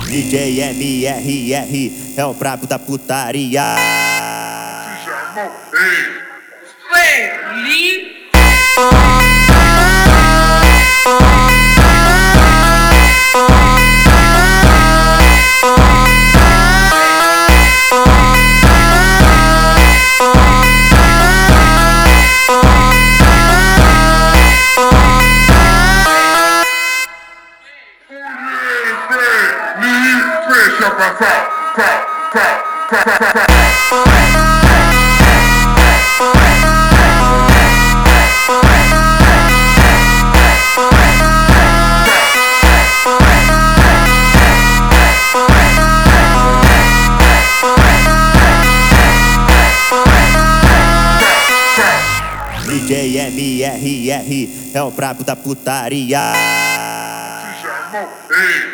DJ MRR é o brabo da putaria. Feliz. Fecha pra cá, DJ MRR é o brabo da putaria. se chamou, ei.